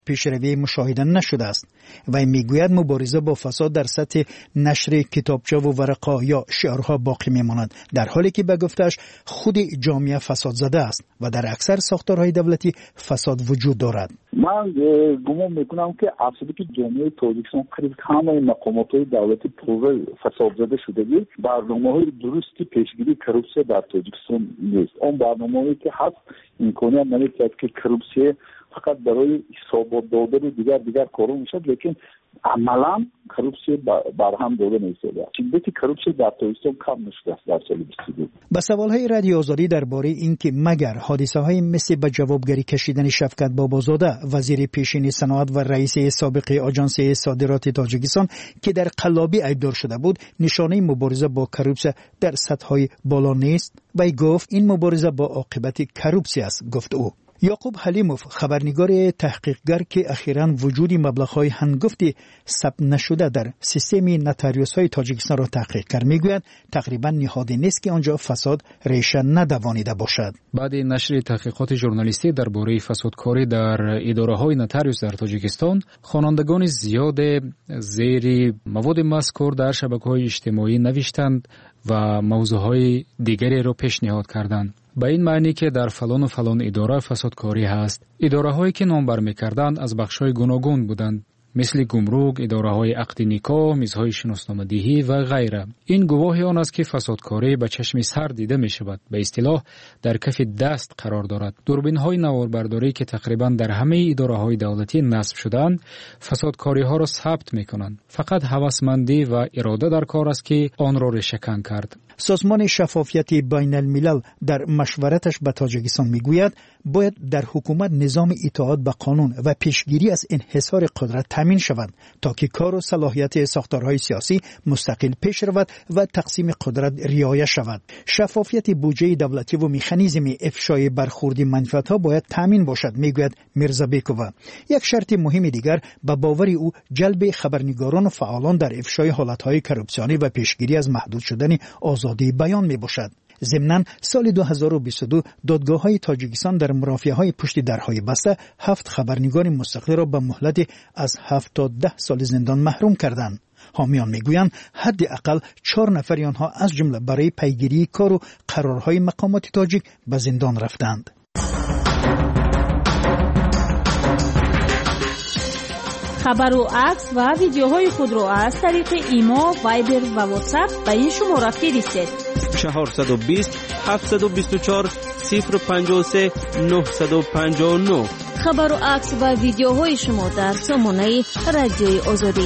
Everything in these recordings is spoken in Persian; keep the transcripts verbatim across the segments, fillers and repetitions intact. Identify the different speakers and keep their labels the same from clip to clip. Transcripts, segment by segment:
Speaker 1: پیشروی مشاهده نشده است و میگوید مبارزه با فساد در سطح نشر کتابچه و ورقه یا شعارها باقی میماند، در حالی که به گفتش خود جامعه فساد زده است و در اکثر ساختارهای دولتی فساد وجود دارد.
Speaker 2: من گمان میکنم که افزوده که جامعه تاجیکستان قریب همه مقامات دولتی پر فساد زده شده. برنامه‌های درستی پیشگیری کروپسیون در تاجیکستان نیست. اون برنامه‌ای که هست امکانیت ندارد که کروپسیون فقط برای حسابات دادن دیگر دیگر کارو میشد، لیکن عملا کروپسیون برهم داده نمیشده. شدت کروپسیون در تاجیکستان کم نشده است در سال بیست و دو.
Speaker 1: به سوالهای رادیو آزادی درباره اینکه مگر حادثه‌های مثل به جوابگری کشیدن شفقت بابازاده وزیر پیشین صنعت و رئیس سابق آژانس صادرات تاجیکستان که در قلابی ایبدار شده بود نشانه مبارزه با کروپسیون در سطح‌های بالا نیست، و گفت این مبارزه با عاقبت کروپسیون است. گفت او. یعقوب حلیموف خبرنگار تحقیقگر که اخیراً وجود مبلغ‌های هنگفتی ثبت نشده در سیستم نوتاریوس‌های تاجیکستان را تحقیق کرد، میگوید تقریباً نهادی نیست که آنجا فساد ریشه ندوانیده باشد.
Speaker 3: بعد نشر تحقیقات ژورنالیستی درباره فسادکاری در اداره‌های نوتاریوس در تاجیکستان، خوانندگان زیاد زیر مواد مذکور در شبکه‌های اجتماعی نوشتند و موضوعهای دیگری را پیشنهاد کردند. به این معنی که در فلان و فلان اداره فسادکاری هست. اداره هایی که نام بر می‌کردند از بخش‌های گوناگون بودند، مثل گمرک، اداره‌های عقد نکاح، میزهای شناسنامه‌دهی و غیره. این گواهی آن است که فسادکاری به چشم سر دیده می‌شود. به اصطلاح در کف دست قرار دارد. دوربین‌های نواربرداری که تقریباً در همه اداره‌های دولتی نصب شده‌اند، فسادکاری‌ها را ثبت می‌کنند. فقط هوسمندی و اراده در کار است که آن را ریشه‌کن کرد.
Speaker 1: سازمان شفافیت بین الملل در مشورتش به تاجیکستان میگوید باید در حکومت نظام اطاعت به قانون و پیشگیری از انحصار قدرت تامین شود تا که کار و صلاحیت ساختارهای سیاسی مستقل پیش رود و تقسیم قدرت رعایت شود. شفافیت بودجه دولتی و مکانیزم افشای برخورد منفعت‌ها باید تامین باشد، میگوید میرزا بیکووا. یک شرط مهم دیگر به باور او جلب خبرنگاران و فعالان در افشای حالت‌های کروپسیونی و پیشگیری از محدود شدن آزادی بیان می باشد. ضمناً سال دو هزار و بیست و دو دادگاه‌های تاجیکستان در مرافعه‌های پشت درهای بسته هفت خبرنگار مستقل را به مهلت از هفت تا ده سال زندان محروم کردند. حامیان میگویند حداقل چهار نفر آنها از جمله برای پیگیری کار و قرارهای مقامات تاجیک به زندان رفتند.
Speaker 4: خبر و عکس و ویدیوهای خود را از طریق ایما، وایبر و واتساپ به این شماره فرستید.
Speaker 5: چهارصد و بیست هفتصد و بیست و چهار صفر پنجاه و سه نهصد و پنجاه و نه.
Speaker 4: خبر و عکس و ویدیوهای شما در سامانه رادیوی آزادی.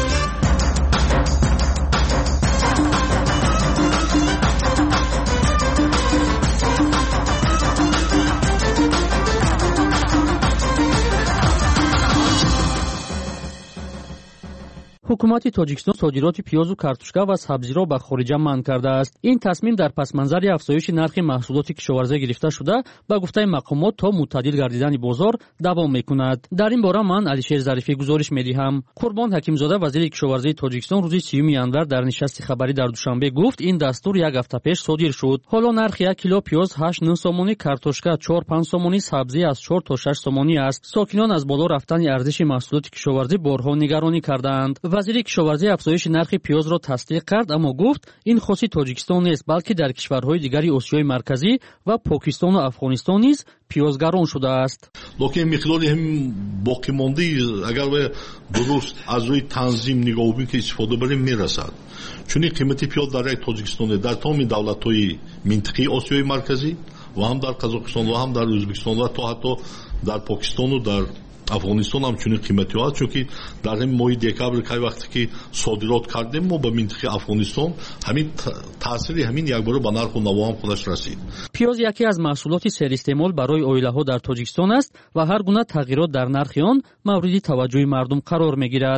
Speaker 6: حکومت تاجیکستان صادرات پیاز و کارتوشکا و سبزی را به خارج منع کرده است. این تصمیم در پس منظر افزایش نرخ محصولات کشاورزی گرفته شده به گفته مقامات تا معتدل گردیدن بازار دوام میکند. در این باره من علیشیر ظریفی گزارش میدهم. قربان حکیمزاده وزیر کشاورزی تاجیکستان روز سیوم ژانویه در نشست خبری در دوشنبه گفت این دستور یک هفته پیش صادر شد. حالا نرخ یک کیلو پیاز هشت نه سومانی، کارتوشکا چهار پنج سومانی، سبزی از چهار تا شش سومانی است. ساکنان از بالا رفتن ارزش محصولات کشاورزی بارها نگرانی کردند. وزیر کشاورزی افزایش نرخ پیاز را تصدیق کرد، اما گفت این خاصی تاجیکستان نیست بلکه در کشورهای دیگری آسیای مرکزی و پاکستان و افغانستان نیز پیاز گران شده است.
Speaker 7: لکن مقداری هم باقی مانده اگر درست از روی تنظیم نگاه بکنیم که استفاده بریم میرسد. چون قیمت پیاز در یک تاجیکستان در تمام دولت‌های منطقه آسیای مرکزی و هم در قزاقستان و هم در ازبکستان و تا حتی در پاکستان و در افغانستان هم چنین قیمتی هست، چون که در همین ماه دکبر که وقتی که صادرات کردیم ما به منطقه افغانستان همین تاثیر همین یک بار به نرخ و نوا هم خودش رسید.
Speaker 6: پیاز یکی از محصولات سر استعمال برای عائله‌ها در تاجیکستان است و هر گونه تغییرات در نرخ آن مورد توجه مردم قرار می‌گیرد.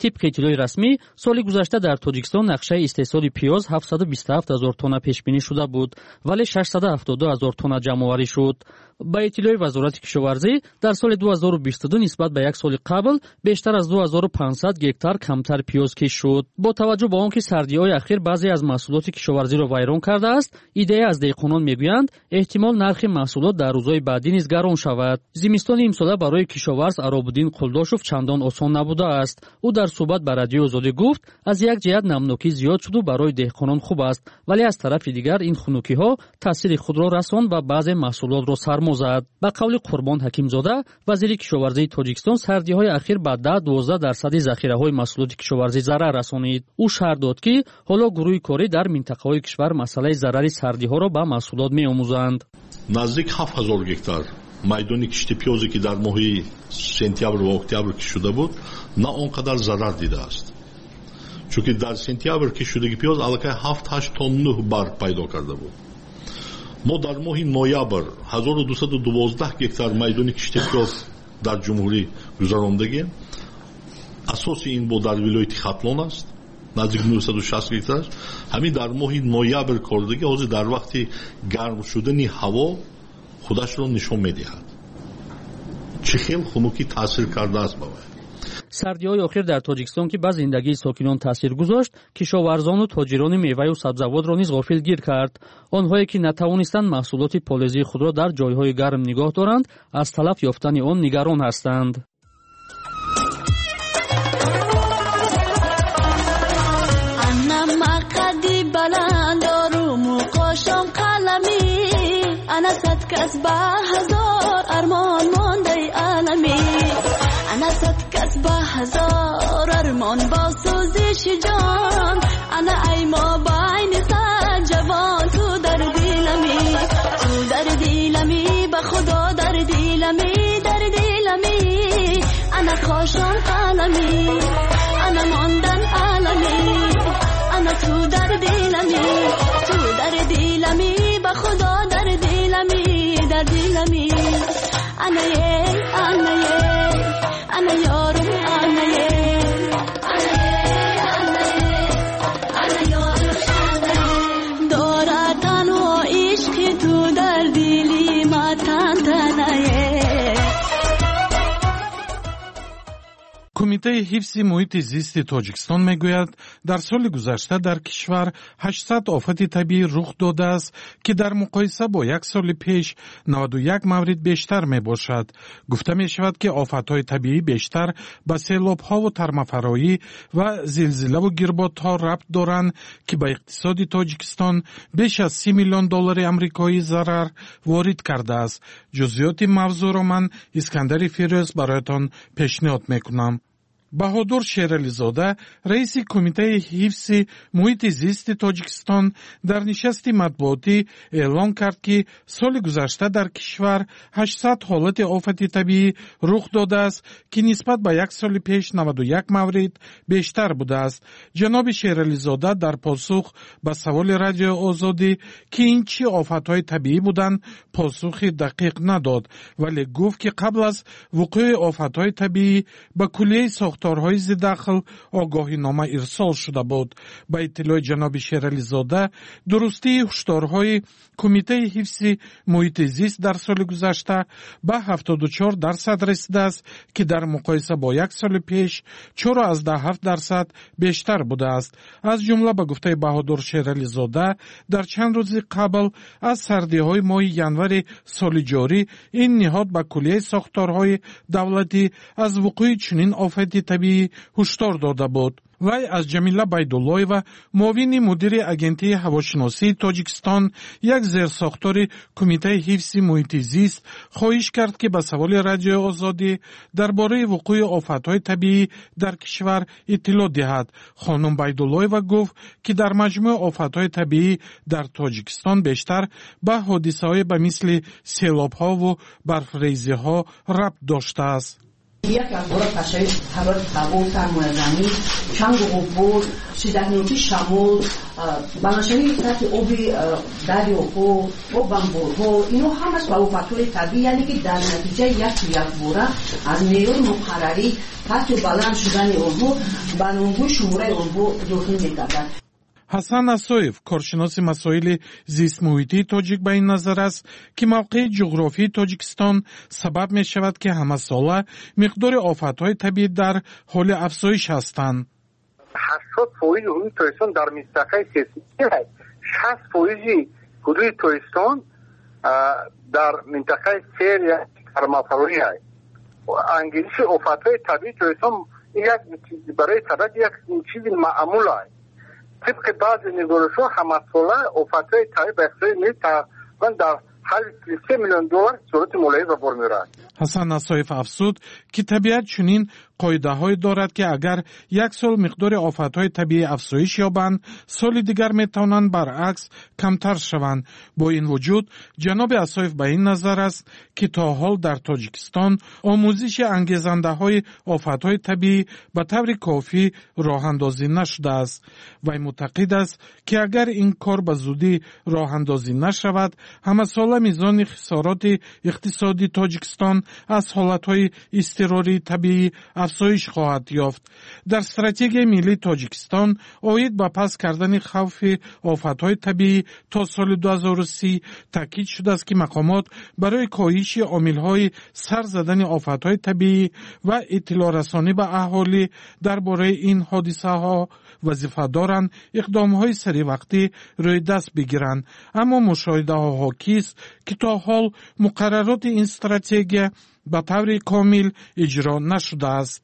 Speaker 6: طبق اطلاع رسمی سال گذشته در تاجیکستان نقشه استحصال پیاز هفتصد و بیست و هفت هزار تن پیش بینی شده بود ولی ششصد و هفتاد و دو هزار تن جمع آوری شد. با اطلاع وزارت کشاورزی در سال دو هزار و بیست و دو نسبت به یک سال قبل بیشتر از دو هزار و پانصد گکتار کمتر پیاز کش شد. با توجه به آنکه سردی‌های اخیر بعضی از محصولات کشاورزی را ویران کرده است، ایده از دیقانان میگویند احتمال نرخ محصولات در روزهای بعدی نیز گران شود. زمستان امسال برای کشاورز عراب‌الدین قلداشوف چندان آسان نبوده است. او در صحبت با رادیو آزادی گفت از یک جهت نمنوکی زیاد شد و برای دهقانان خوب است، ولی از طرف دیگر این خنکی‌ها تاثیر خود را رساند و بعضی محصولات را سرما زد. با قول قربان حکیمزاده وزیر کشاورزی تاجیکستان سردی‌های اخیر به ده تا دوازده درصد ذخیره‌های محصولات کشاورزی ضرر رسانید. او شرح داد که حالا گروه کاری در منطقه‌های کشور مسئله ضرر سردی‌ها را به محصولات می‌آموزند.
Speaker 7: نزدیک هفت هزار گکتار майдони кишти пиёзе ки дар моҳи сентябр ва октябр кишуда буд на он қадар зарар дидааст, чунки дар сентябр кишудагӣ пиёз аллакай ҳафт ҳашт тонну барг пайдо карда буд. мо дар моҳи ноябр ҳазору дусаду дувоздаҳ гектар майдони кишти пиёз дар ҷумҳурӣ гузарондагем. асоси ин бо дар вилояти хатлон аст, наздик нӯҳсаду шаст гектар. ҳамин дар моҳи ноябр кордагӣ ҳозир дар вақти гарм шудани ҳаво خودشون نشون میدهد چه خیلی خنوکی تاثیر کرده است با وی.
Speaker 6: سردی‌های اخیر در تاجیکستان که به زندگی ساکنان تاثیر گذاشت، کشاورزان و تاجران میوه و سبزیجات را نیز غافلگیر کرد. آنهایی که نتوانستند محصولات پالایشی خود را در جایهای گرم نگاه دارند، از تلف یافتن آن نگران هستند.
Speaker 8: أنا صد كسبة هزار أرمان موندي عالمي أنا صد كسبة هزار أرمان باسوزش جان أنا أي ما بعين صد جوان تو در دلمي تو در دلمي بخدا در دلمي در دلمي أنا خوشان عالمي أنا موندن عالمي أنا تو در دلمي تو در دلمي بخدا در دلمي در دلمي أنا يه أنا يه أنا يارم أنا يه أنا يه أنا يه أنا يارم أنا يه دارا تنو عشق تو در دلی ما تن تنایه.
Speaker 9: کمیته حفظ محیط زیست تاجیکستان میگوید در سال گذشته در کشور هشتصد آفت طبیعی رخ داده است که در مقایسه با یک سال پیش نود و یک مورد بیشتر می باشد. گفته می شود که آفت‌های طبیعی بیشتر به سیلاب‌ها و ترمفرایی و زلزله و گربادها ربط دارند که به اقتصاد تاجیکستان بیش از سی میلیون دلار آمریکایی ضرر وارد کرده است. جزئیات موضوع را من اسکندر فیروز برایتان پیشنهاد میکنم. بهادر شیرالیزاده رئیس کمیته حفظ محیط زیست تاجیکستان در نشست مطبوعاتی اعلام کرد که سال گذشته در کشور هشتصد حالت آفت طبیعی رخ داده است که نسبت به یک سال پیش نود و یک مورد بیشتر بوده است. جناب شیرالیزاده در پاسخ به سوال رادیو آزادی که این چه آفت‌های طبیعی بودند پاسخ دقیق نداد، ولی گفت که قبل از وقوع آفت‌های طبیعی به کلیه ساخت ساختارهای ضددخل آگاهی نامه ارسال شده بود. با اطلاع جناب شیرالیزاده درستی هشدارهای کمیته حفظ محیط زیست در سال گذشته به هفتاد و چهار درصد رسیده است که در مقایسه با یک سال پیش چهار و هفت درصد بیشتر بوده است. از جمله به گفته بهادر شیرالیزاده در چند روز قبل از سردی‌های ماه ینور سال جاری این نهاد به کلیه ساختارهای دولتی از وقوع چنین آفت طبیعی هشدار داده بود. وی از جمیله بیدالله‌یeva معاون مدیر اجنسی هواشناسی تاجیکستان یک زیرساختار کمیته حفظ محیط زیست خواهش کرد که به سوال رادیو آزادی درباره وقوع آفت‌های طبیعی در کشور اطلاع دهد. خانم بیدالله‌یeva گفت که در مجموع آفت‌های طبیعی در تاجیکستان بیشتر به حادثه‌های به مثل سیلاب‌ها و برف‌ریزی‌ها ربط داشته است.
Speaker 10: یک اخبار قشنگ حرارت هوا سرمایه زمین چند غبار سیزده نوتی شمال بلندشوی سطح آب دریاها و بمبارها اینو همش با فاکتور طبیعی، یعنی که در نتیجه یک یک باره از نیروی مقرری حتی بلند شدن آنها برنامه‌های شماره آنها داخل می‌گردد.
Speaker 9: حسن اسویف کارشناس مسائل زیست محیطی تاجیک به این نظر است که موقع جغرافی تاجیکستان سبب می شود که همه ساله مقدار آفت‌های طبیعی در حال افزایش هستند.
Speaker 11: هشتاد فیصد حدود تاجیکستان در منطقه سیسمیکی است. شصت فیصد حدود تاجیکستان در منطقه سیر یا کرمافروری است. انگیزش آفت‌های طبیعی تاجیکستان یک برای طبیعت یک چیز معمول است. طبق بعض نگارش‌ها همه ساله آفت‌های طبیعی به اقتصاد ملی تقریباً در حدود سه میلیون دلار صورت ملاحظه به بار می‌آورد.
Speaker 9: حسن اسویف افزود که طبیعت چنین قاعده‌هایی دارد که اگر یک سال مقدار آفت‌های طبیعی افزایش یابند، سال دیگر می‌توانند برعکس کمتر شوند. با این وجود جناب اسویف به این نظر است که تا حال در تاجیکستان آموزش انگیزنده‌های آفت‌های طبیعی به طور کافی راه‌اندازی نشده است. وی معتقد است که اگر این کار به زودی راه‌اندازی نشود، همه ساله میزان خسارات اقتصادی تاجیکستان از حالت‌های اضطراری طبیعی افزایش خواهد یافت. در استراتژی ملی تاجیکستان اوید به پس کردن خوف آفت‌های طبیعی تا سال دو هزار و سی تاکید شده است که مقامات برای کاهش عامل‌های سر زدن آفت‌های طبیعی و اطلاع رسانی به اهالی درباره این حادثه‌ها وظیفه دارند اقدام‌های سریع وقتی روی دست بگیرند. اما مشاهده‌ها حاکی است که تا حال مقررات این استراتژی به طور کامل اجرا نشده است.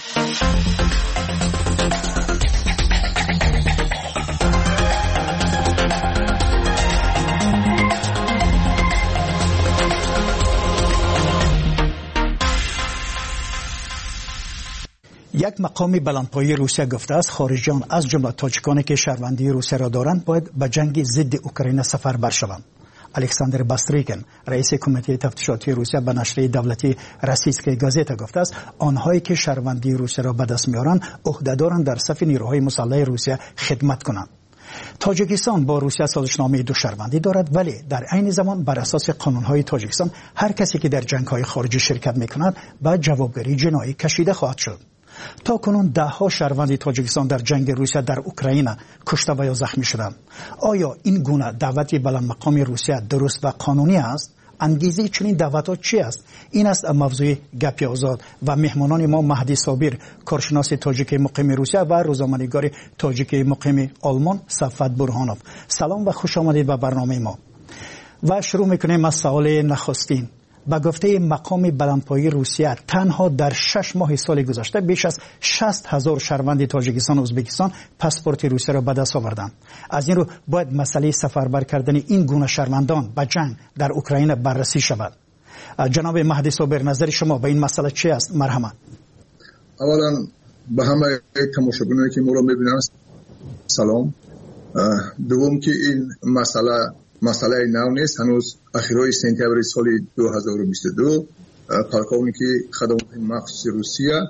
Speaker 1: یک مقام بلندپایه روسیه گفته است خارجیان از جمله تاجیکانی که شهروندی روسیه را دارند باید به جنگ ضد اوکراین سفربر شوند. الکساندر باستریکن رئیس کمیته تفتیشاتی روسیه به نشریه دولتی روسیسکای گازتا گفته است آنهایی که شهروندی روسیه را به دست میارند عهدهدارند در صف نیروهای مسلح روسیه خدمت کنند. تاجیکستان با روسیه سازشنامه دو شهروندی دارد، ولی در عین زمان بر اساس قانونهای تاجیکستان هر کسی که در جنگ‌های خارجی شرکت می‌کند به جوابگیری جنایی کشیده خواهد شد. تا کنون ده ها شهروند تاجیکستان در جنگ روسیه در اوکراین کشته و یا زخمی شدند. آیا این گونه دعوتی بلند مقام روسیه درست و قانونی است؟ انگیزه چنین دعوت‌ها چی است؟ این است موضوع گپ آزاد و مهمانان ما مهدی صابر کارشناس تاجیک مقیم روسیه و روزنامه‌نگار تاجیک مقیم آلمان صفوت برهانوف. سلام و خوش آمدید به برنامه ما. و شروع می‌کنیم از سوال نخستین. با گفته مقام بلندپایه روسیه تنها در شش ماه سال گذشته بیش از شصت هزار شهروند تاجیکستان و ازبکستان پاسپورت روسیه را به دست آوردند. از این رو باید مسئله سفربر کردن این گونه شهروندان به جنگ در اوکراین بررسی شود. جناب مهدی صابر نظر شما به این مسئله چی است؟ مرحمت.
Speaker 12: اولا به همه تماشاگرانی که ما را می‌بینند سلام. دوم که این مسئله مسئله نو نیست. هنوز اخیرای سپتامبر سال دو هزار و بیست و دو پالکونیک خدمات مخصوص روسیه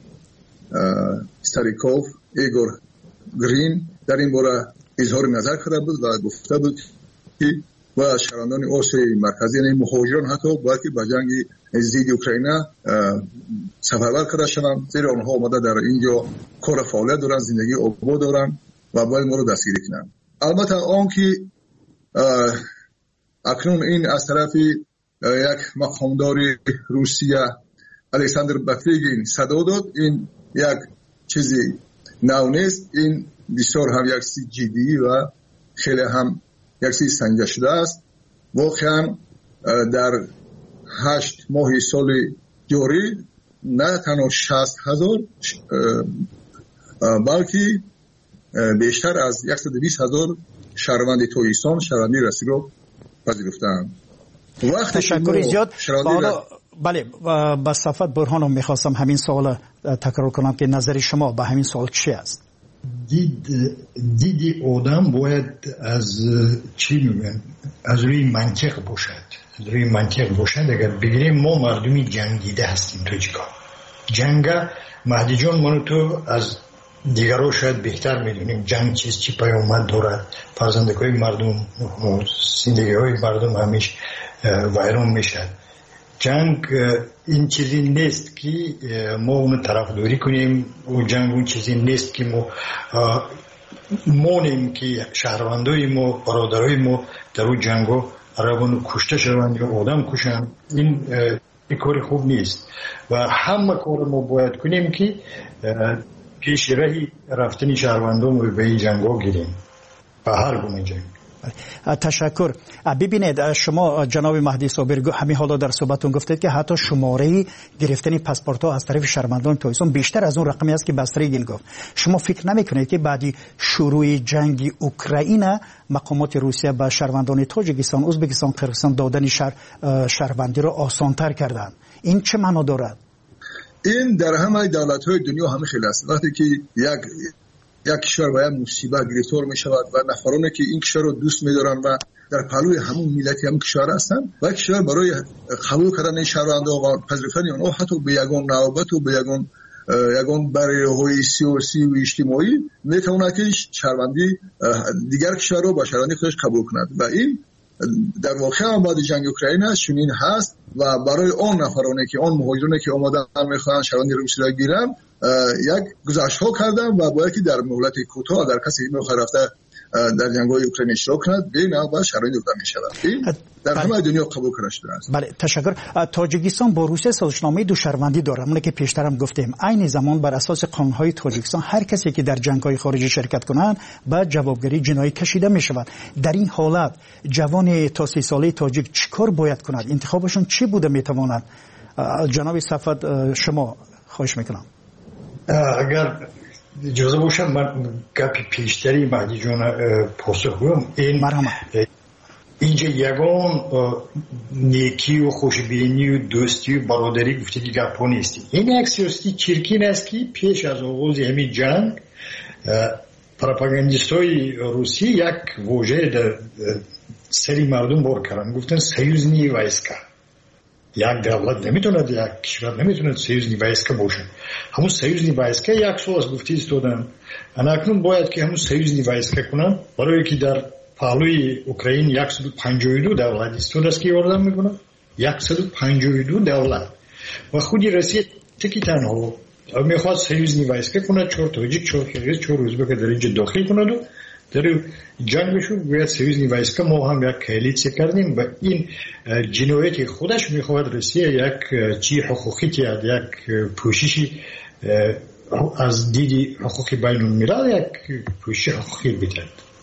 Speaker 12: استاریکوف ایگور گرین در این باره اظهار نظر کرده بود و گفته بود که و شهروندان آسیای مرکزی یعنی مهاجران حتی باید که به جنگ ضد اوکراین سفربر کرده شوند، زیرا آنها آمده در اینجا کار فعالیت دارند، زندگی آباد دارند و باید ما رو دستگیری کنند. البته آن که اکنون این از طرف یک مقامدار روسیه الکساندر باستریکن صدا داد، این یک چیزی نو نیست. این بسیار هم یک چیز جدی و خیلی هم یک چیز سنجیده شده است. واقعا در هشت ماه سال جاری نه تنها شصت هزار بلکه بیشتر از صد و بیست هزار شهروند تاجیکستان شهروندی رسمی رو پذیرفتند.
Speaker 1: تشکر زیاد. حالا بله با صفوت برهانوف میخواستم همین سوال تکرار کنم که نظر شما به همین سوال چی است؟
Speaker 13: دید دیدی آدم باید از چی میگن از روی منطق باشد. از روی منطق باشد. اگر بگیریم ما مردمی جنگیده هستیم تاجیکان جنگ مهدی جان منو تو از دیگرها شاید بهتر میدونیم جنگ چیز چی پیامد دارد. فرزندکای مردم، زندگی های مردم همیشه ویران میشد. جنگ این چیزی نیست که ما اون طرفداری کنیم و جنگ اون چیزی نیست که ما مونیم که شهروندای ما، برادرای ما در اون جنگو عربان کشته شوند یا آدم کشند. این این کار خوب نیست و همه کار ما باید کنیم که پیش رهی رفتن شهروندان رو به این جنگو گیریم، به هر گونه جنگ.
Speaker 1: تشکر. ببینید شما جناب مهدی صابر همین حالا در صحبتتون گفتید که حتی شماره گرفتن پاسپورت ها از طرف شهروندان تاجیکستان بیشتر از اون رقمی است که بسترگین گفت. شما فکر نمیکنید که بعد شروع جنگ اوکراین مقامات روسیه به شهروندان تاجیکستان، ازبکستان، قرقیزستان دادن شهر شهروندی را آسان‌تر کردند؟ این چه معنا دارد؟
Speaker 12: این در همه دولت‌های دنیا همه خیلی است. وقتی که یک یک کشور باید مصیبت گرفتار می شود و نفرانی که این کشور رو دوست می دارن و در پهلوی همون ملت همون کشور هستن و کشور برای قبول کردن شهروندان و پذیرفتن آنها حتی به یگان نوبت و به یگان یگان برای سیاسی و اجتماعی می تواند که شهروندی دیگر کشور رو با شهروندی خودش قبول کند و این در واقع هم بعد جنگ اوکراین است چنین هست و برای آن نفرانی که آن مهاجرانی که آمدن میخوان شهروندی روسی را گیرن یک گزارش ها کردن و باید که در مهلت کوتاه در کسی میخواد رفته در جنگ‌های اوکراین اشتراک کند به نوع با شرایط داده میشود. در همه دنیا قبول کرده شده است.
Speaker 1: بله تشکر. تاجیکستان با روسیه سازشنامه دوشهروندی دارد. همون که پیشترم گفتیم عین زمان بر اساس قانون‌های تاجیکستان هر کسی که در جنگ‌های خارجی شرکت کنند به جوابگیری جنایی کشیده میشود. در این حالت جوان تا سی ساله تاجیک چیکار باید کند؟ انتخابشون چی بوده میتواند؟ جناب صفوت شما خواهش میکنم.
Speaker 13: اگر اجازه باشه من گپی پیشتری مهدی جان پاسخ بدم. این اینجا یگان نیکی و خوشبینی و دوستی و برادری گفته که گپ نیست. این یک سیاسی چرکین است که پیش از آغاز همین جنگ پروپاگاندیستای روسی یک واژه در سری مردم بار کردن، گفتن سیوزنی وایسکا. یک دولت نمیتوند، یک کشور نمیتوند سیوزنی وایسکا باشه. همون سیوزنی وایسکا یک سال از گفته ایستادن. اکنون باید که همون سیوزنی وایسکا کنن برای که در پهلوی اوکراین صد و پنجاه و دو دولت ایستاد است که یاردم میکنن. صد و پنجاه و دو دولت و خودی روسیه تکی تنها میخواد سیوزنی وایسکا کنه، چهار تاجیک، چهار قرقیز، چهار ازبک در اینجا داخل کنند و در جنگشون باید سیوزنی وایسکا ما هم یک کالیسیه کردیم و این جنایتی خودش میخواد روسیه یک چی حقوقی تیاد، یک پوششی از دیدی حقوقی بین الملل، یک پوشش حقوقی بیتند.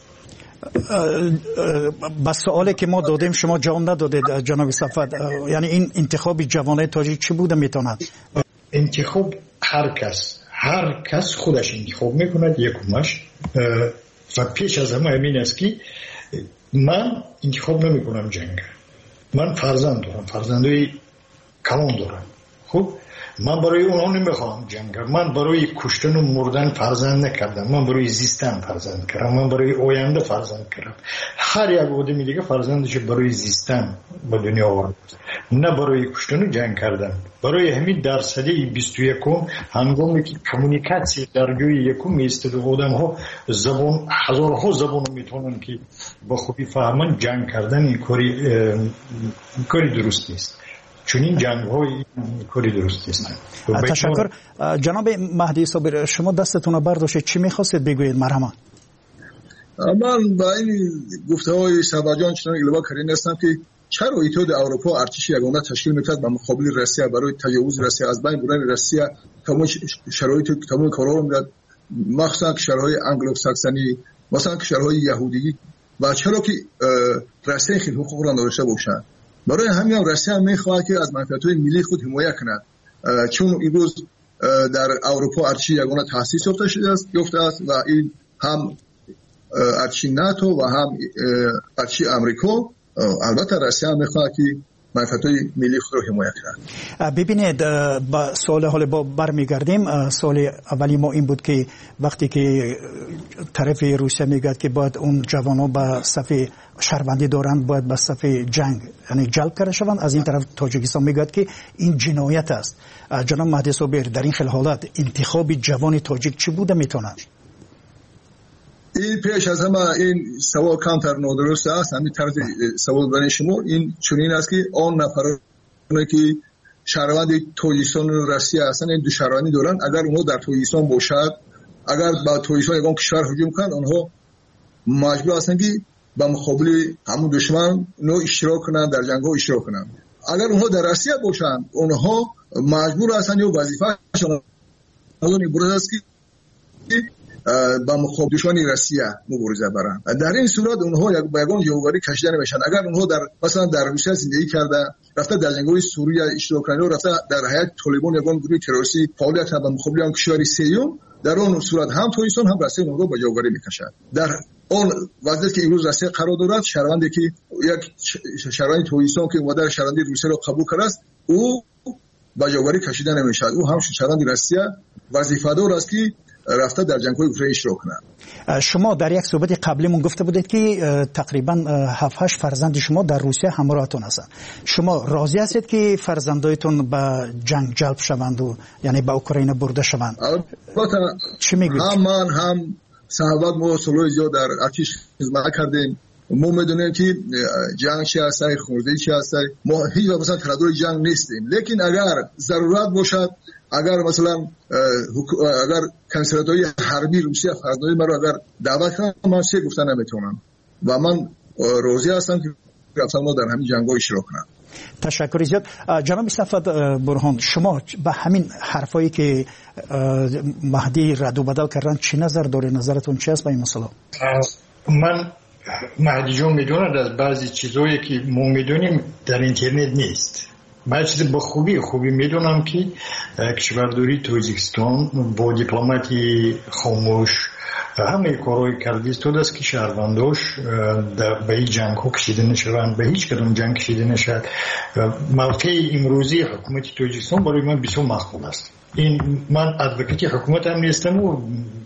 Speaker 1: بس سوالی که ما دادیم شما جواب ندادید جناب صفوت، یعنی این انتخاب جوانای تاجیک چی بوده میتواند؟
Speaker 13: انتخاب هر کس هر کس خودش انتخاب میکند یکمش و پیش از همه همین است که من انتخاب نمی کنم جنگ. من فرزند دارم، فرزندای کلان دارم. خب من برای اونها نمیخوام جنگ. من برای کشتن و مردن فرزند نکردم، من برای زیستن فرزند کردم، من برای آینده فرزند کردم. هر یک آدمی دیگه فرزندش برای زیستن به دنیا آورد، نه برای کشتن و جنگ کردن. برای همین در سده بیست و یکم هنگامی که کمونیکاسیون در جای یکم ایستاده آدم ها زبان هزارها زبان میتونن که با خوبی فهمن جنگ کردن این کاری کاری درست نیست. چون این جنگ های کاری درست نیست.
Speaker 1: تشکر. جناب مهدی صابر شما دستتون رو برداشتید، چی میخواستید بگویید؟ مرحبا.
Speaker 12: من با این گفته های سباجان چنان الوا کردن هستم که چرا اتحاد اروپا ارتش یگانه تشکیل میکرد با مقابل روسیه برای تجاوز روسیه از بین بردن روسیه تمام شرایط تمام کارا رو میداد، مخصوصا کشورهای انگلو ساکسونی مثلا کشورهای یهودی و چرا که روسیه خیلی حقوق را نداشته باشند. برای همین روسیه هم میخواهد که از منفعت‌های ملی خود حمایت کند، چون امروز در اروپا ارتش یگانه تأسیس یافته شده است یافته است و این هم ارتش ناتو و هم ارتش آمریکا. البته روسیه هم میخواهد که منفعت‌های ملی خود را حمایت کنند.
Speaker 1: ببینید با سوال حال با برمیگردیم. سوال اولی ما این بود که وقتی که طرف روسیه میگه که باید اون جوانان به صف شهروندی دارند باید به صف جنگ یعنی جلب کرده شوند، از این طرف تاجیکستان میگه که این جنایت است. جناب مهدی صابر در این خیل حالت انتخاب جوان تاجیک چی بوده میتونه؟
Speaker 12: این پیش از همه این سوال کمتر نادرست است. همین طرز سوال برای شما این چنین است که آن نفرانی که شهروند تاجیکستان و روسیه هستند این دو شهروندی دارند، اگر اونها در تاجیکستان باشد، اگر با تاجیکستان یگان کشور هجوم کنند، آنها مجبور هستند که با مقابل همون دشمن نو اشتراک کنند، در جنگ ها اشتراک کنند. اگر اونها در روسیه باشند، اونها مجبور هستند یا وظیفه‌شان اون عبارت است که با مقابل دشمن روسیه مبارزه برند. در این صورت اونها یک با یگان جوگاری کشیده نمیشن. اگر اونها در مثلا در روسیه زندگی کرده، رفته در جنگ‌های سوریه اشتراک کرده، رفته در هیئت طالبان یگان گروه تروریستی فعالیت کرده مقابل آن کشور سوم، در اون صورت هم تاجیکستان هم روسیه اونها با جوگاری میکشد. در اون وضعیتی که امروز روسیه قرار دارد، شهروندی که یک شهروند تاجیکستان که اومده شهروندی روسیه را قبول کرده است، او با جوگاری کشیده نمیشد. او هم شهروند روسیه وظیفه‌دار است که رفته در جنگ‌های اوکراین اشتراک کنند.
Speaker 1: شما در یک صحبت قبلیمون گفته بودید که تقریبا هفت هشت فرزند شما در روسیه همراهتون هستند. شما راضی هستید که فرزندایتون به جنگ جلب شوند و یعنی به اوکراین برده شوند؟
Speaker 12: البته
Speaker 1: چی میگید؟
Speaker 12: هم من هم صحبت ما سالهای زیاد در ارتش خدمت کردیم. ما میدونیم که جنگ چی هست، خونریزی چی هست. ما هیچ وقت مثلا طرفدار جنگ نیستیم، لیکن اگر ضرورت باشد، اگر مثلا اگر کنسولات‌های حربی روسیه فرزندای مرا اگر دعوت کنن، من چه گفتن نمیتونم و من راضی هستم که رفتم در همین جنگ‌ها اشتراک کنم.
Speaker 1: تشکر زیاد. جناب مصطفی برهان، شما به همین حرفایی که مهدی رد و بدل کردن چی نظر داره؟ نظرتون چی است به این مسئله؟
Speaker 13: من مهدی جون میدونه از بعضی چیزایی که ما میدونیم در اینترنت نیست. من چیز با خوبی خوبی میدونم که کشورداری تاجیکستان با دیپلماتی خاموش همه کارهای کرده است تا دست که شهرونداش به این جنگ ها کشیده نشوند، به هیچ کدام جنگ کشیده نشد. موقع امروزی حکومت تاجیکستان برای من بسیار مقبول است. این من ادوکیت حکومت هم نیستم و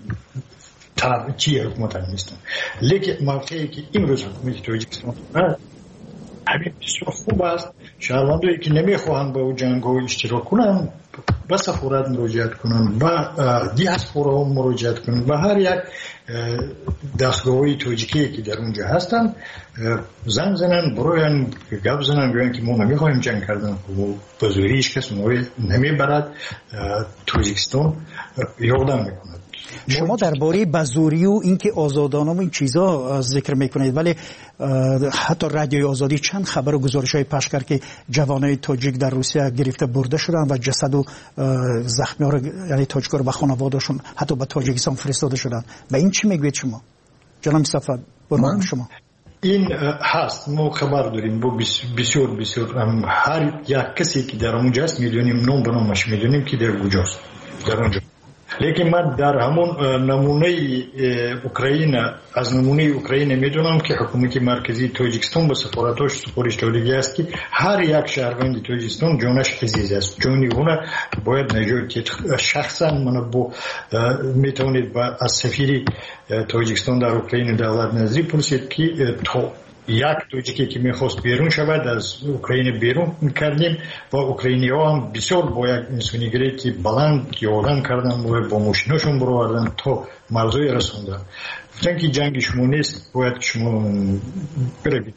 Speaker 13: طرف چی حکومت هم نیستم، لیکن موقعی که امروز حکومت تاجیکستان همین بسیار خوب است. شهروندایی که نمیخواهند با جنگ ها اشتراک کنند به سفارت مراجعت کنند، به دیاسپورا مراجعت کنند، به هر یک دستگاه‌های تاجیکی که در اونجا هستند زنگ زنن، برای گپ زنن، بگن که ما نمیخواهیم جنگ کردن و به زوری هیچ کس ما نمیبرد. تاجیکستان یادم میکند.
Speaker 1: شما درباره بزوری و اینکه آزادانه و این چیزا ذکر میکنید، ولی حتی رادیوی آزادی چند خبر و گزارش‌های پخش کرد که جوانای تاجیک در روسیه گرفته برده شدن و جسد و زخمی‌ها رو یعنی تاجیک‌ها رو به خانواده‌شون حتی به تاجیکستان فرستاده شدن. به این چی میگوید شما؟ جناب مصطفی برمان شما.
Speaker 13: این هست، ما خبر داریم با بسیار بسیار هر یک کسی که در اونجا است میدونیم، نام به نامش میدونیم که در کجاست در اونجا. لیکن من در همون نمونه اوکراین از نمونه اوکراین میدونم که حکومت مرکزی تاجیکستان به سفارتاش سپارش داده است که هر یک شهروند تاجیکستان جانش عزیز است، جانی اون باید نجات. شخصا من با میتونید با از سفیر تاجیکستان در اوکراین دولت نظری پرسید که تو یک تاجیکی که میخواست بیرون شود از اوکراین بیرون میکردیم و اوکراینی ها هم بسیار با یک انسانیگری که بلند یادن کردن و با ماشیناشون برآوردن تا مرزوی رسوندن. گفتن که جنگ شما نیست، باید شما بروید.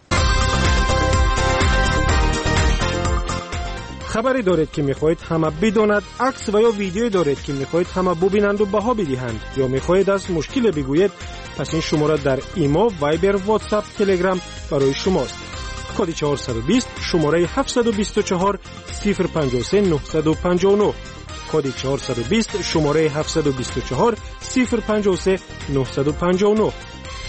Speaker 14: خبری دارید که میخواهید همه بداند، عکس و یا ویدیویی دارید که میخواهید همه ببینند و بها بدهند، یا میخواهید از مشکل بگویید، پس این شماره در ایما، وایبر، واتساپ، تلگرام برای شماست. کد چهارصد و بیست شماره هفتصد و بیست و چهار صفر پنجاه و سه نهصد و پنجاه و نه. کد چهارصد و بیست شماره هفتصد و بیست و چهار صفر پنجاه و سه نهصد و پنجاه و نه.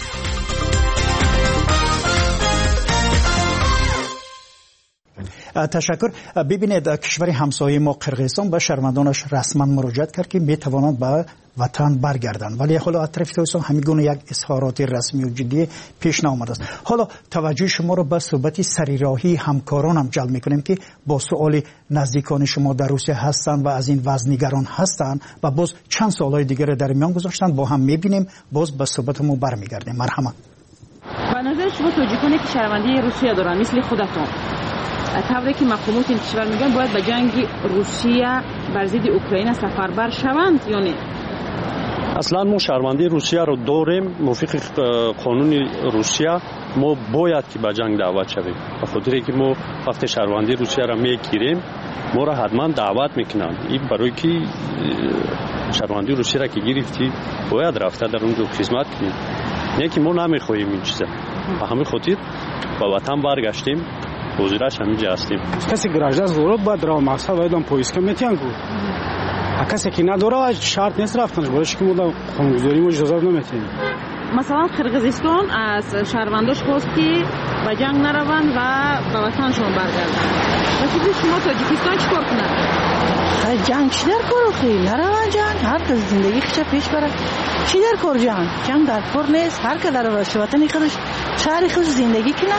Speaker 1: تشکر. ببینید کشور همسایه ما قرقیزستان به شهروندانش رسما مراجعت کرد که میتوانند به وطن برگردند. ولی حالا از طرف تاجیکستان همین گونه یک اظهارات رسمی و جدی پیش نآمده است. حالا توجه شما را به صحبت سریراهی همکاران هم جلب میکنیم که با سوال نزدیکان شما در روسیه هستند و از این وضع نگران هستند و باز چند سوالای دیگر در میان گذاشتند، با هم میبینیم، باز به صحبتمون برمیگردیم. مرحمت.
Speaker 15: به نظر شما تاجیکانی که شهروندی روسیه دارن مثل خودتون، طوری که مقامات این کشور میگن باید به جنگ روسیه بر ضد اوکراین سفربر شوند یا نه؟
Speaker 16: اصلا ما شهروندی روسیه رو داریم، موافق قانون روسیه ما باید که به جنگ دعوت شویم. به خاطر که ما وقتی شهروندی روسیه را میگیریم ما را حتما دعوت میکنند. این برای که شهروندی روسیه را که گرفتی باید رفته در اونجا خدمت کنیم، نه که ما نمیخواهیم این چیزا. به همین خاطر به وطن برگشتیم، حضورش همینجا هستیم.
Speaker 17: کسی گراجدار ضرورت باید را مقصد باید هم پویسکه میتیان گو کسی که نداره شرط نیست رفتنش، برایش که ما قانونگذاری ما اجازه نمیتیم.
Speaker 15: مثلا قرقیزستان از شهرونداش خواست که به جنگ نروند و به وطنشون برگردند. واسه شما تاجیکستان چیکار کنند؟
Speaker 18: جنگ چی در کار خیلی نروند جنگ، هر کس زندگی خودش پیش بره. چی در کار جنگ؟ جنگ در کار نیست، هر که در وطن خودش شهر خودش زندگی کنه.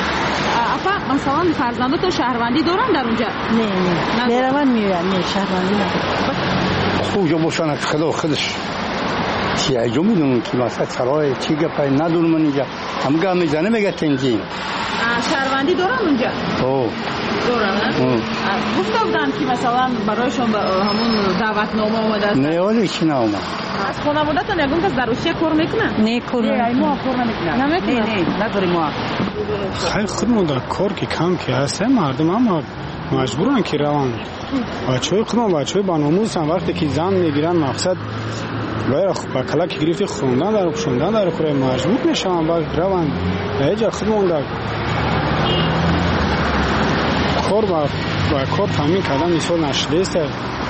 Speaker 15: افا مثلا فرزندات تو شهروندی دارن در اونجا؟
Speaker 18: نه نه میروند میرن، نه شهروندی ندارن.
Speaker 19: اونجا باشن خدا خودش چی ایجا میدونن که مثلا سرای چی گپای ندونم من اینجا همه گاه میزنه میگه تنجیم
Speaker 15: شهروندی دارن اونجا؟
Speaker 19: اوه
Speaker 15: دارن؟ گفته بودن که مثلا برایشون همون دعوتنامه آمده است؟
Speaker 19: نه ولی چی نامه
Speaker 15: از خانواده‌تون یکم کس در روسیه کار میکنن؟
Speaker 18: نه کار نمیکنن.
Speaker 15: ما کار نمیکنن.
Speaker 18: نمیکنن. نه نه نداریم ما.
Speaker 17: خیلی خودمون در کار که کم که هستیم مردم هم مجبورن که روان. بچه‌های خودمون بچه‌های باناموز هم وقتی که زن میگیرن مقصد باید با کلاک گرفتی خوندن در خوندن در کره مجبور میشن بعد روان. اینجا خودمون در کار با با کار تامین کردن مثال نشده است.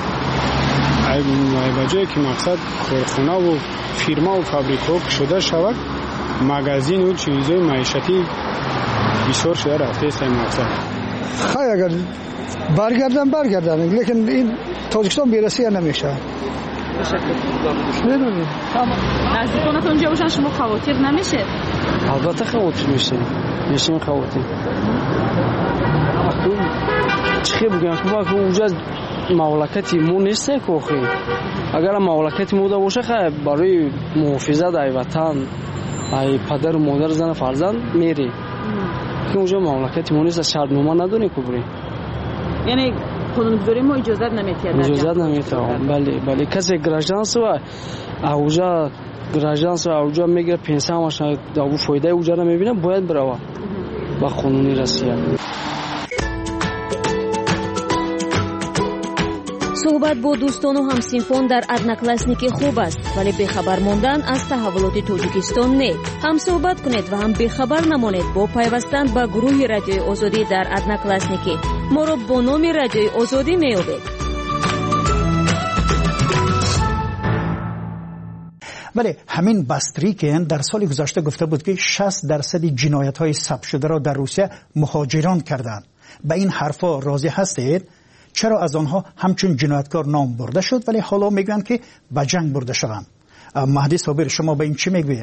Speaker 17: ای بجایی که مقصد کارخانه و فیرما و فابریکا شده شود، مغازین و چیزهای معیشتی بسیار شده رفته است این مقصد.
Speaker 20: خیلی اگر برگردن برگردن لیکن این تاجیکستان بیرسیه نمیشه.
Speaker 15: نمیدونم. نزدیکانت اونجا باشن شما خواطر نمیشه؟
Speaker 17: البته خواطر میشه. میشه خواطر. چی بگم که اونجا مملکتی مو نیست کوخی. اگر مملکتی مو باشه خیلی برای محافظت ای وطن ای پدر و مادر زن فرزند میری. که اونجا مملکتی مو نیست، شرطنامه نداری که بری.
Speaker 15: یعنی قانونگذاری ما اجازه نمیده.
Speaker 17: اجازه نمیده. بله بله کسی گراجدانس و اونجا گراجدانس و اونجا میگه پنسیونش داو فایده اونجا نمیبینه باید بره با قانونی روسیه.
Speaker 21: صحبت با دوستان و همسینفان در ادناکلاسنیک خوب است، ولی بخبر ماندن از تحولات تاجیکستان نه. هم صحبت کنید و هم بخبر نمانید با پیوستن به گروه رادیوی آزادی در ادناکلاسنیک. ما را با نام رادیوی آزادی میابید.
Speaker 1: ولی همین باستریکین در سال گذشته گفته بود که شصت درصد جنایت‌های ثبت شده را در روسیه مهاجران کردند. به این حرفا راضی هستید؟ چرا از آنها همچون جنایتکار نام برده شد ولی حالا میگن که به جنگ برده شدند؟ مهدی صابر شما به این چی میگویید؟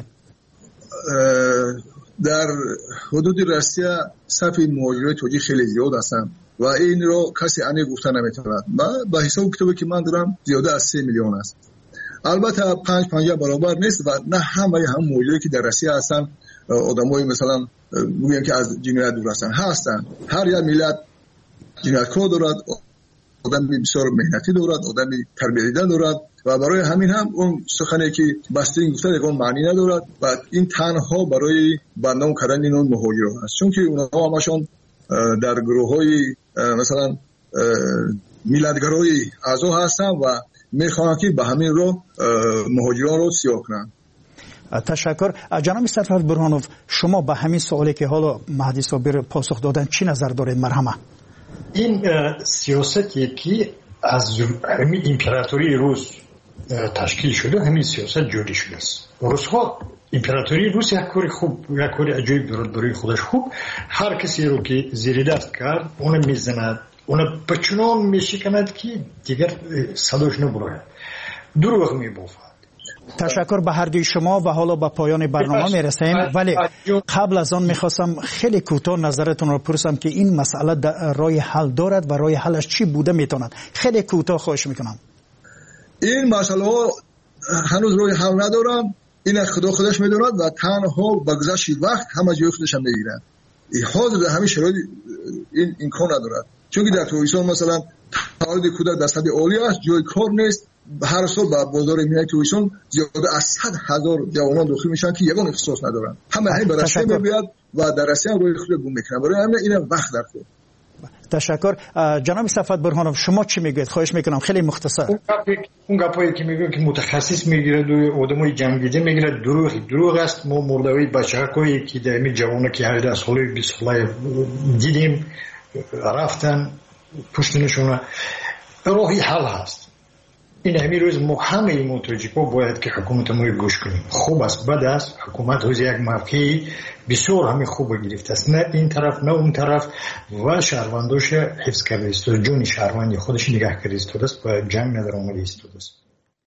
Speaker 12: در حدود روسیه صف مهاجرای تاجیک خیلی زیاد هستند و این رو کسی انی گفته نمیتواند. با حساب کتابی که من دارم زیاده از سه میلیون است. البته پنج پنجاه برابر نیست و نه همه هم مهاجرایی که در روسیه هستند آدمای مثلا میگن که از جنایت دور هستند هستند. هر یک ملت جنایتکار دارد، آدم بسیار مهنتی دارد، آدم تربیت دیده دارد و برای همین هم اون سخنی که باسترین گفته یکون معنی ندارد و این تنها برای بندام کردن این مهاجران است، چون که اونها همشون در گروه‌های مثلا میلادگرای اعضا هستند و میخوان که به همین رو مهاجران رو سیاه کنند.
Speaker 1: تشکر. جناب سرفراز برهانوف شما به همین سوالی که حالا مهدی صابر پاسخ دادن چی نظر دارید؟ مرحمت.
Speaker 13: این سیاستی که از همین امپراتوری روس تشکیل شده، همین سیاست جوری شده است. روس ها امپراتوری روس یک کاری خوب، یک کاری عجیب دارد برای خودش خوب. هر کسی رو که زیر دست کرد اون میزند، اون بچنان میشکند که دیگر صداش نبراید دروغ میبافد.
Speaker 1: تشکر به هر دوی شما و حالا به پایان برنامه میرسیم، ولی قبل از آن میخواستم خیلی کوتاه نظرتون رو پرسم که این مسئله راه حل دارد و راه حلش چی بوده میتوند؟ خیلی کوتاه خواهش میکنم.
Speaker 12: این مسئله هنوز راه حل ندارم، این خدا خودش میدوند و تنها با گذشت وقت همه جای خودش هم میگیرند. حاضر به همین شرایط این امکان ندارد، چون که در تویسان مثلا تولید کودک در سطح عالی است، جای کار نیست. هر سال به بازار میای تویسان زیاده از صد هزار جوانان داخل میشن که یگان اختصاص ندارن، همه همین به رسته میبیاد و در رسته هم روی خود گم میکنن. برای همین این وقت در خود.
Speaker 1: تشکر. جناب صفوت برهانوف شما چی میگید؟ خواهش میکنم خیلی مختصر.
Speaker 13: اون گپایی که میگن که متخصص میگیره دو آدمای جنگیده میگیره دروغ دروغ است. ما مردوی بچه‌های که دمی جوانه که هجده ساله بیست ساله دیدیم رفتن پشتنشون راهی حل هست. این همین روز ما همه ایمون تاجیک‌ها باید که حکومت ما گوش کنیم. خوب است بد است، حکومت روز یک موقعی بسیار همین خوب گرفته است، نه این طرف نه اون طرف و شهرونداش حفظ کرده است، جون شهروندی خودش نگاه کرده است و جنگ نداره اومده است.